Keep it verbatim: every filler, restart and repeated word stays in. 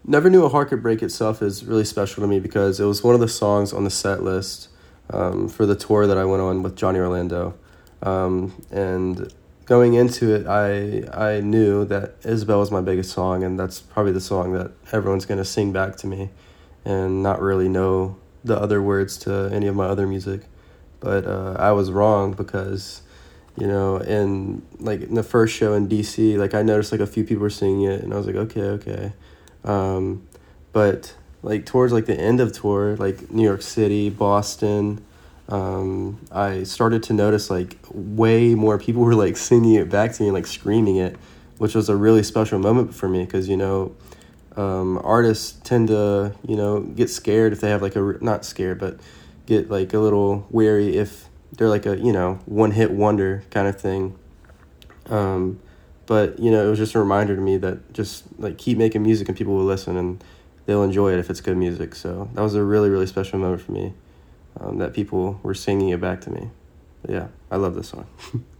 Never Knew a Heart Could Break itself is really special to me because it was one of the songs on the set list um, for the tour that I went on with Johnny Orlando. Um, and going into it, I I knew that Isabel was my biggest song, and that's probably the song that everyone's going to sing back to me and not really know the other words to any of my other music. But uh, I was wrong because, you know, in like in the first show in D C, like I noticed like a few people were singing it, and I was like, okay, okay. Um, but like towards like the end of tour, like New York City, Boston, um, I started to notice like way more people were like singing it back to me, like screaming it, which was a really special moment for me because, you know, um, artists tend to, you know, get scared if they have like a, not scared, but get like a little wary if they're like a, you know, one hit wonder kind of thing. Um, But, you know, it was just a reminder to me that just, like, keep making music and people will listen and they'll enjoy it if it's good music. So that was a really, really special moment for me, um, that people were singing it back to me. But yeah, I love this song.